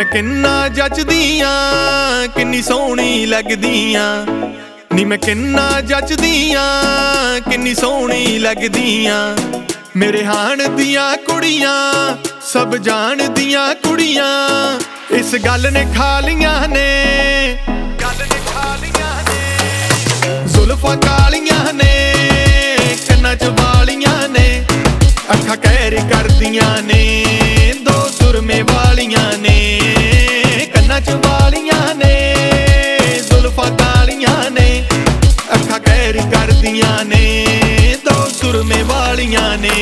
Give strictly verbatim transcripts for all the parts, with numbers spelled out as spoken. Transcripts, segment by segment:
मैं किन्ना जचदियां किन्नी सोहनी लगदियां नी मैं किन्ना जचदियां किन्नी सोहनी लगदियां मेरे हाण दियां कुड़ियां सब जान दियां कुड़ियां इस गल ने खा लियां ने गल ने खा लियां ने जुल्फां कालियां ने कन्नां च वालियां ने अखां कहर करदियां ने दो सुरमे वालियां ने कन्नां च वालियां ने जुल्फां कालियां ने अखां कहर करदियां ने दो सुरमे वालियां ने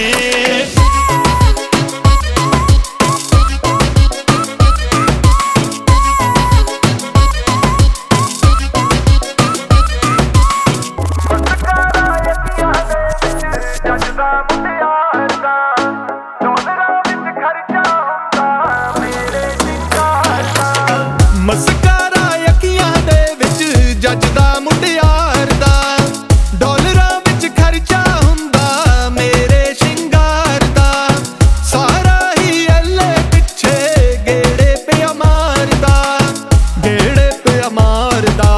ਮਸਕਾਰਾ ਅੱਖੀਆਂ ਦੇ ਵਿੱਚ ਜੱਜਦਾ ਮੁਟਿਆਰ ਦਾ ਡਾਲਰਾਂ ਵਿੱਚ ਖਰਚਾ ਹੁੰਦਾ ਮੇਰੇ ਸ਼ਿੰਗਾਰ ਦਾ ਸਾਰਾ ਹੀ ਅੱਲੇ ਪਿੱਛੇ ਗੇੜੇ ਪਿਆ ਮਾਰਦਾ ਗੇੜੇ ਪਿਆ ਮਾਰਦਾ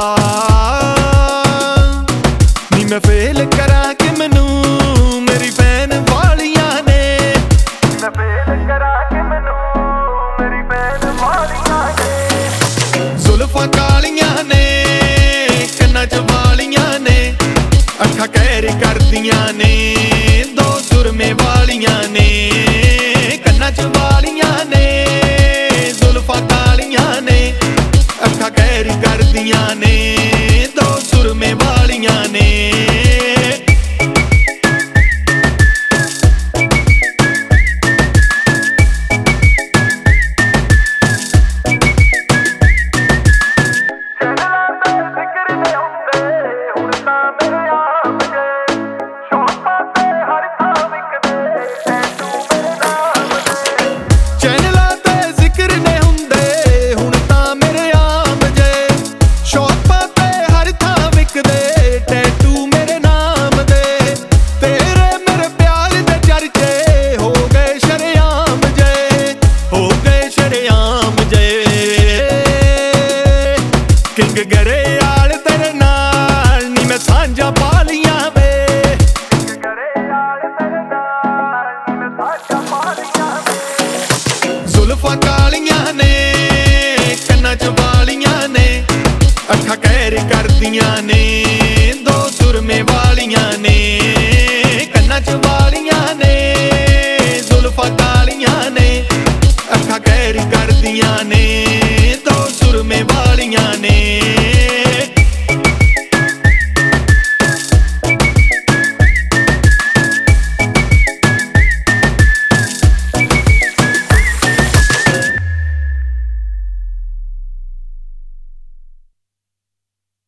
ਨੀ ਮੈਂ ਫੇਲ ਕਰਾਂ ਕਿ ਮੈਨੂੰ ਮੇਰੀ ਭੈਣ ਵਾਲੀਆਂ ਨੇ ਮੈਂ ਫੇਲ ਕਰਾਂ ਕਿ ਮੈਨੂੰ ਮੇਰੀ ਭੈਣ ਵਾਲੀਆਂ ਨੇ जुल्फां कालियां ने कन्नां च वालियां ने अखां कहर करदियां ने दो सुरमे वालियां ने कन्नां च वालियां ने जुल्फां कालियां ने अखां कहर करदियां ने दो सुरमे वालियां ने किंग गरे आल तेरे नाल नी मैं सांझा पा लियां वे किंग गरे आल तेरे नाल नी मैं सांझा पा लियां वे जुल्फां कालियां ने कन्नां च वालियां ने अखां कहर करदियां ने दो सुरमे वालियां ने कन्नां च वालियां ने जुल्फां कालियां ने अखां कहर करदियां ने